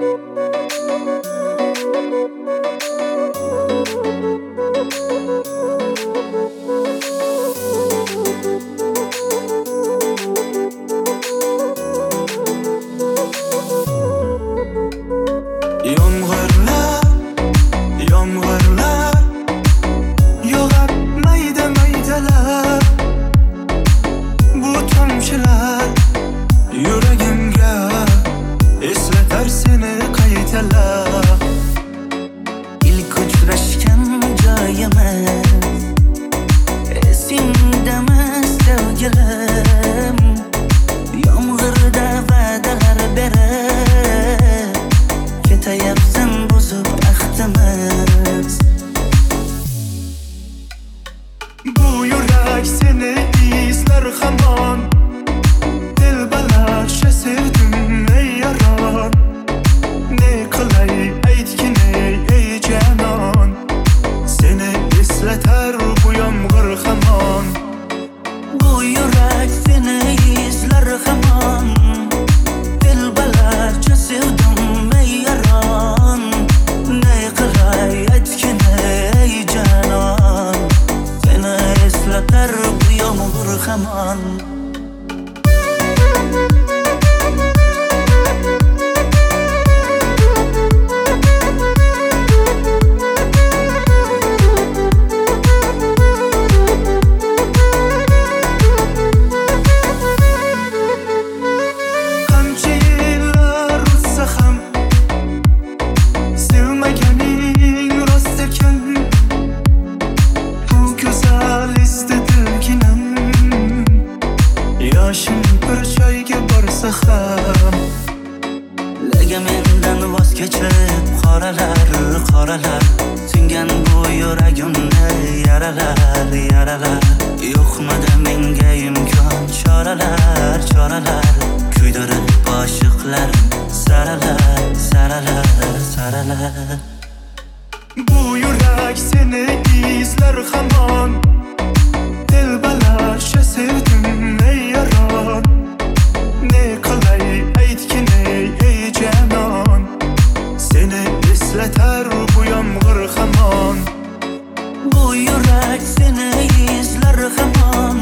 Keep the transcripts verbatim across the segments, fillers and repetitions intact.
Yomg'irlar, yomg'irlar yog'ar mayda maydalar. Bu tomchilar yuragimga eslatar seni qaytalar. İlk uchrashgan joyimiz esingdamas sevgilim. Yomg'irda va'dalar berib ketayapsan buzib ahdimiz. Bu yurak seni izler hamon. Dilbalarcha sevdim ey yaron. Ne qilay aytgin ey ey janon. Seni eslatar bu yomg'ir hamon. Bu yurak seni izler hamon. Dilbalarcha sevdim ey yaron. Ne qilay aytgin ey janon. Seni eslatar bu yomg'ir hamon. Yoshim bir joyga borsa ham Lega mendan voz kechib qoralar, qoralar Singan bu yuragimni yaralar, yaralar Yo'qmidi menga imkon choralar, choralar Kuydirib oshiqlarim saralar, saralar, saralar Bu yurak seni izler hamon. Dilbalarcha sevdim ey yaron. Ne qilay aytgin ey ey janon. Seni eslatar bu yomg'ir hamon. Bu yurak seni izler hamon.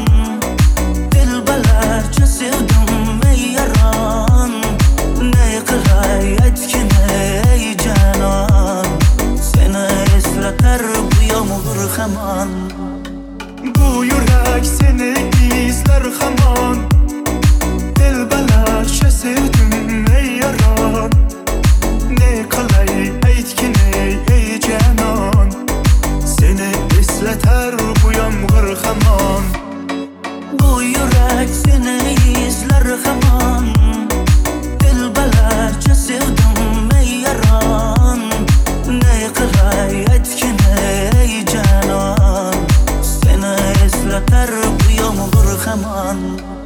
Dilbalarcha sevdim ey yaron. Ne qilay aytgin ey janon. Seni eslatar bu yomg'ir hamon. Bu yurak seni izler hamon. Dilbalarcha sevdim ey yaron. Ne qilay aytgin ey ey janon. Seni eslatar bu yomg'ir hamon. Bu yurak seni izler hamon. Dilbalarcha sevdim ey yaron. Ne qilay aytgin ey janon. Seni eslatar bu yomg'ir hamon.